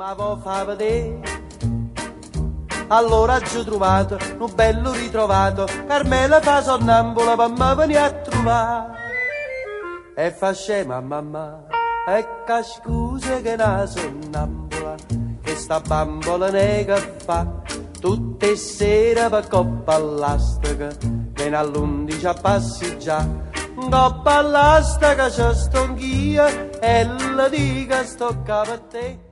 Ma vo fa vedere. Allora ci ho trovato un bello ritrovato, Carmela fa sonnambula per me venire a trovare. E fa scema mamma, ecco scusa che una sonnambula, che sta bambola nega fa, tutte sere per coppa all'astica, viene all'11 a passeggiare. Coppa all'astica c'è sto anch'io, e la dica sto capo a te.